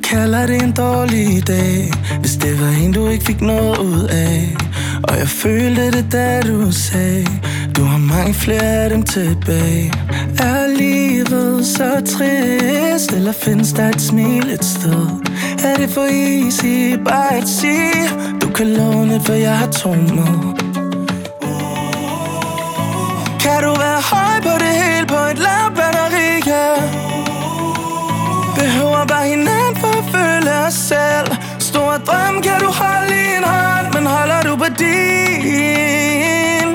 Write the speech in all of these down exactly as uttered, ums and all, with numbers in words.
kalder det en dårlig dag, hvis det var en, du ikke fik noget ud af. Og jeg følte det, da du sagde, du har mange flere af dem tilbage. Er livet så trist, eller findes der et smil et sted? Er det for easy bare at sige, du kan låne et, for jeg har to med? Kan du være høj på det hele på et lavt batteri, yeah? Behøver bare hinanden for at føle os selv. Stor drøm kan du holde i en hånd, men holder du på din?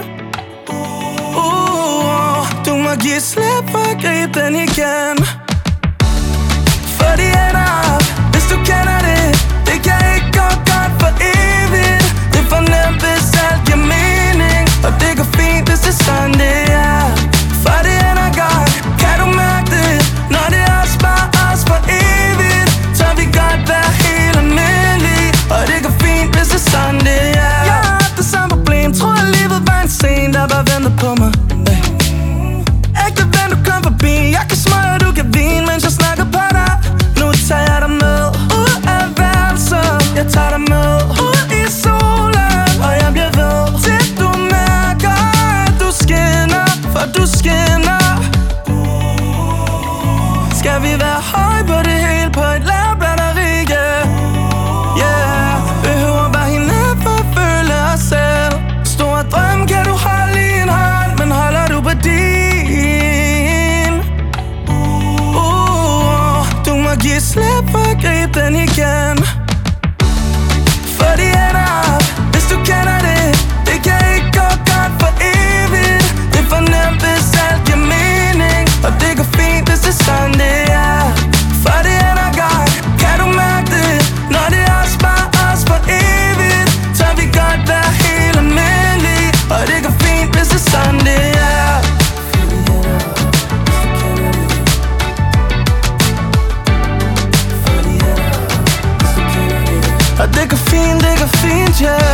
uh, Du må give slip for at gribe den igen. For de ender op, hvis du kender det. Det kan ikke gå godt for evigt. Det er for nemt, hvis alt giver mening, og det går fint, hvis det er sådan det er. For det ender godt, kan du mærke det? Når det er os, bare os for evigt, så vi godt være helt almindelige, og det går fint, hvis det er sådan det er. Jeg har haft det samme problem, troede livet var en scene, der bare ventede på mig. Hey. Ægte ven, du kom forbi, jeg kan smøre, du kan vine, mens jeg snakker på dig. Nu tager jeg dig med ud af værelset, jeg tager dig med ud i solen, og jeg bliver ved til du mærker, at du skinner, for du skinner. Skal vi være høj på det hele på et lavt batteri, yeah? Yeah, behøver bare hinanden for at føle os selv. Stor drøm kan du holde i en hånd, men holder du på din? uh, Du må give slip for at gribe den igen. For de ender op, hvis du kender det. Det kan ikke gå godt for evigt. Det er for nemt, hvis alt giver mening, og det går fint, hvis det er sådan det er. For det ender godt, kan du mærke det? Når det er os, bare os for evigt, så vi godt være helt almindelige, og det går fint, hvis det er sådan det er. Og det går fint, det går fint, yeah.